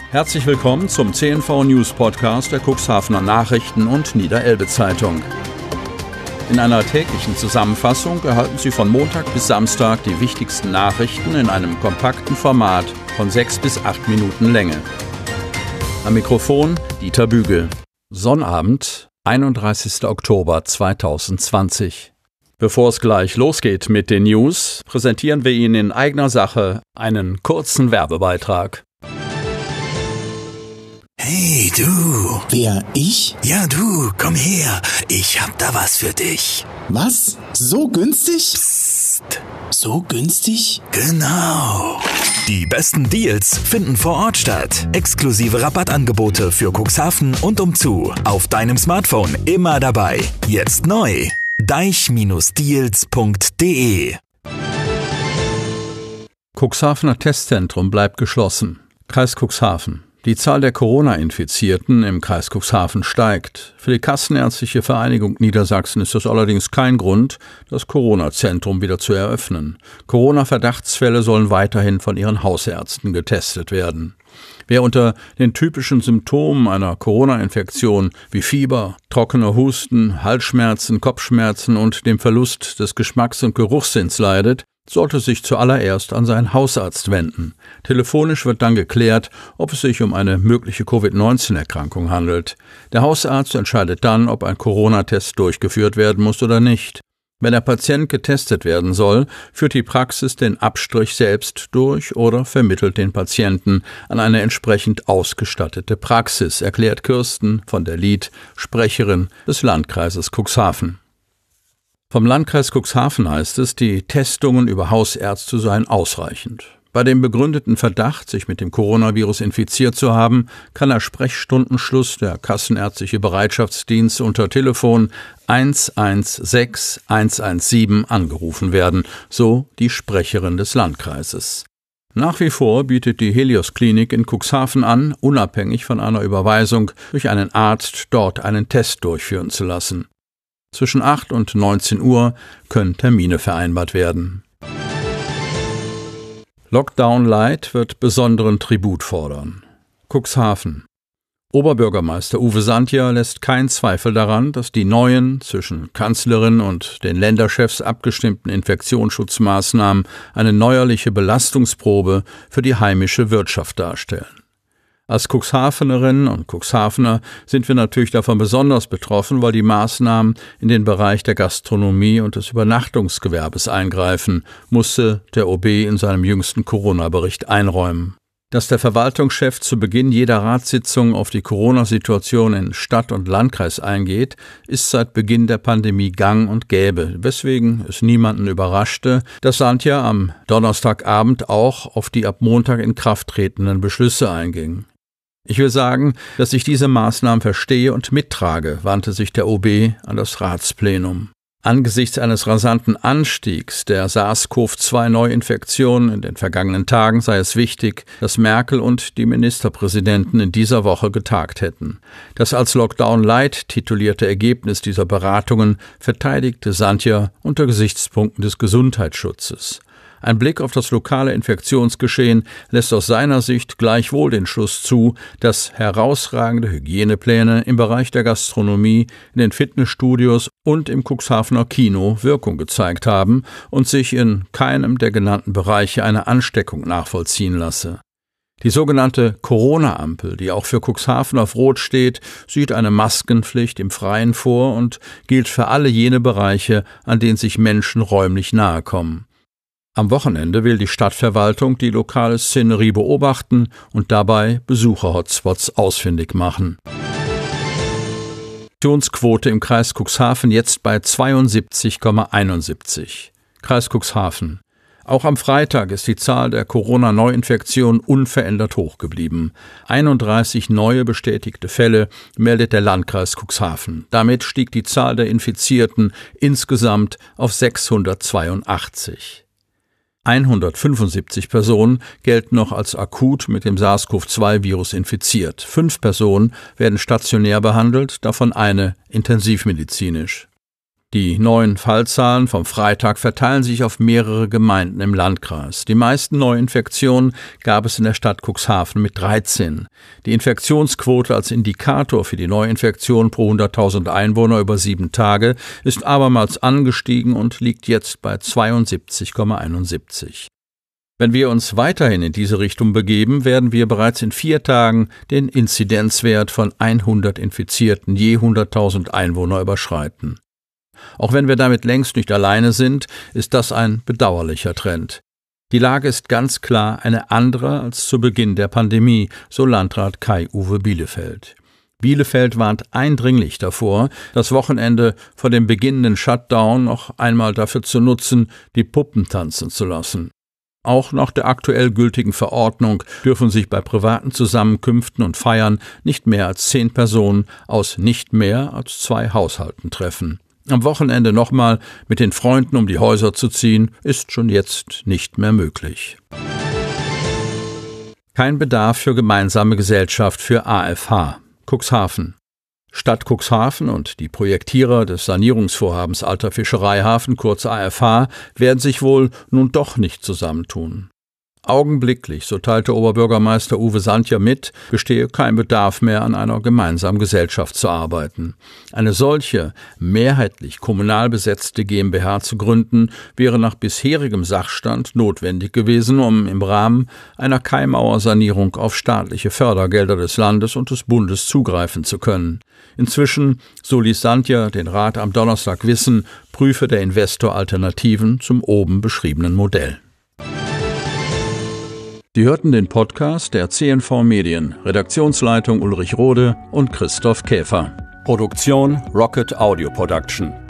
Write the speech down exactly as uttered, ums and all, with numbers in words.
Herzlich willkommen zum C N V News Podcast der Cuxhavener Nachrichten und Niederelbe Zeitung. In einer täglichen Zusammenfassung erhalten Sie von Montag bis Samstag die wichtigsten Nachrichten in einem kompakten Format von sechs bis acht Minuten Länge. Am Mikrofon Dieter Bügel. Sonnabend, einunddreißigster Oktober zweitausendzwanzig. Bevor es gleich losgeht mit den News, präsentieren wir Ihnen in eigener Sache einen kurzen Werbebeitrag. Hey, du. Wer, ich? Ja, du, komm her. Ich hab da was für dich. Was? So günstig? Psst. So günstig? Genau. Die besten Deals finden vor Ort statt. Exklusive Rabattangebote für Cuxhaven und umzu. Auf deinem Smartphone immer dabei. Jetzt neu. deich Deals punkt de. Cuxhavener Testzentrum bleibt geschlossen. Kreis Cuxhaven. Die Zahl der Corona-Infizierten im Kreis Cuxhaven steigt. Für die Kassenärztliche Vereinigung Niedersachsen ist das allerdings kein Grund, das Corona-Zentrum wieder zu eröffnen. Corona-Verdachtsfälle sollen weiterhin von ihren Hausärzten getestet werden. Wer unter den typischen Symptomen einer Corona-Infektion wie Fieber, trockener Husten, Halsschmerzen, Kopfschmerzen und dem Verlust des Geschmacks- und Geruchssinns leidet, sollte sich zuallererst an seinen Hausarzt wenden. Telefonisch wird dann geklärt, ob es sich um eine mögliche Covid neunzehn Erkrankung handelt. Der Hausarzt entscheidet dann, ob ein Corona-Test durchgeführt werden muss oder nicht. Wenn der Patient getestet werden soll, führt die Praxis den Abstrich selbst durch oder vermittelt den Patienten an eine entsprechend ausgestattete Praxis, erklärt Kirsten von der Lied, Sprecherin des Landkreises Cuxhaven. Vom Landkreis Cuxhaven heißt es, die Testungen über Hausärzte seien ausreichend. Bei dem begründeten Verdacht, sich mit dem Coronavirus infiziert zu haben, kann nach Sprechstundenschluss der Kassenärztliche Bereitschaftsdienst unter Telefon eins eins sechs eins eins sieben angerufen werden, so die Sprecherin des Landkreises. Nach wie vor bietet die Helios Klinik in Cuxhaven an, unabhängig von einer Überweisung durch einen Arzt dort einen Test durchführen zu lassen. Zwischen acht und neunzehn Uhr können Termine vereinbart werden. Lockdown Light wird besonderen Tribut fordern. Cuxhaven. Oberbürgermeister Uwe Santja lässt keinen Zweifel daran, dass die neuen, zwischen Kanzlerin und den Länderchefs abgestimmten Infektionsschutzmaßnahmen eine neuerliche Belastungsprobe für die heimische Wirtschaft darstellen. Als Cuxhavenerinnen und Cuxhavener sind wir natürlich davon besonders betroffen, weil die Maßnahmen in den Bereich der Gastronomie und des Übernachtungsgewerbes eingreifen, musste der O B in seinem jüngsten Corona-Bericht einräumen. Dass der Verwaltungschef zu Beginn jeder Ratssitzung auf die Corona-Situation in Stadt und Landkreis eingeht, ist seit Beginn der Pandemie gang und gäbe, weswegen es niemanden überraschte, dass Santja am Donnerstagabend auch auf die ab Montag in Kraft tretenden Beschlüsse einging. Ich will sagen, dass ich diese Maßnahmen verstehe und mittrage, wandte sich der O B an das Ratsplenum. Angesichts eines rasanten Anstiegs der SARS-C o V zwei Neuinfektionen in den vergangenen Tagen sei es wichtig, dass Merkel und die Ministerpräsidenten in dieser Woche getagt hätten. Das als Lockdown Light titulierte Ergebnis dieser Beratungen verteidigte Santja unter Gesichtspunkten des Gesundheitsschutzes. Ein Blick auf das lokale Infektionsgeschehen lässt aus seiner Sicht gleichwohl den Schluss zu, dass herausragende Hygienepläne im Bereich der Gastronomie, in den Fitnessstudios und im Cuxhavener Kino Wirkung gezeigt haben und sich in keinem der genannten Bereiche eine Ansteckung nachvollziehen lasse. Die sogenannte Corona-Ampel, die auch für Cuxhaven auf Rot steht, sieht eine Maskenpflicht im Freien vor und gilt für alle jene Bereiche, an denen sich Menschen räumlich nahe kommen. Am Wochenende will die Stadtverwaltung die lokale Szenerie beobachten und dabei Besucher-Hotspots ausfindig machen. Infektionsquote im Kreis Cuxhaven jetzt bei zweiundsiebzig Komma einundsiebzig. Kreis Cuxhaven. Auch am Freitag ist die Zahl der Corona-Neuinfektionen unverändert hoch geblieben. einunddreißig neue bestätigte Fälle meldet der Landkreis Cuxhaven. Damit stieg die Zahl der Infizierten insgesamt auf sechshundertzweiundachtzig. hundertfünfundsiebzig Personen gelten noch als akut mit dem SARS-C o V zwei Virus infiziert. Fünf Personen werden stationär behandelt, davon eine intensivmedizinisch. Die neuen Fallzahlen vom Freitag verteilen sich auf mehrere Gemeinden im Landkreis. Die meisten Neuinfektionen gab es in der Stadt Cuxhaven mit dreizehn. Die Infektionsquote als Indikator für die Neuinfektion pro hunderttausend Einwohner über sieben Tage ist abermals angestiegen und liegt jetzt bei zweiundsiebzig Komma einundsiebzig. Wenn wir uns weiterhin in diese Richtung begeben, werden wir bereits in vier Tagen den Inzidenzwert von hundert Infizierten je hunderttausend Einwohner überschreiten. Auch wenn wir damit längst nicht alleine sind, ist das ein bedauerlicher Trend. Die Lage ist ganz klar eine andere als zu Beginn der Pandemie, so Landrat Kai-Uwe Bielefeld. Bielefeld warnt eindringlich davor, das Wochenende vor dem beginnenden Shutdown noch einmal dafür zu nutzen, die Puppen tanzen zu lassen. Auch nach der aktuell gültigen Verordnung dürfen sich bei privaten Zusammenkünften und Feiern nicht mehr als zehn Personen aus nicht mehr als zwei Haushalten treffen. Am Wochenende nochmal mit den Freunden um die Häuser zu ziehen, ist schon jetzt nicht mehr möglich. Kein Bedarf für gemeinsame Gesellschaft für A F H. Cuxhaven. Stadt Cuxhaven und die Projektierer des Sanierungsvorhabens Alter Fischereihafen, kurz A F H, werden sich wohl nun doch nicht zusammentun. Augenblicklich, so teilte Oberbürgermeister Uwe Santja mit, bestehe kein Bedarf mehr, an einer gemeinsamen Gesellschaft zu arbeiten. Eine solche, mehrheitlich kommunal besetzte GmbH zu gründen, wäre nach bisherigem Sachstand notwendig gewesen, um im Rahmen einer Kaimauersanierung auf staatliche Fördergelder des Landes und des Bundes zugreifen zu können. Inzwischen, so ließ Santja den Rat am Donnerstag wissen, prüfe der Investor Alternativen zum oben beschriebenen Modell. Sie hörten den Podcast der C N V Medien, Redaktionsleitung Ulrich Rode und Christoph Käfer. Produktion Rocket Audio Production.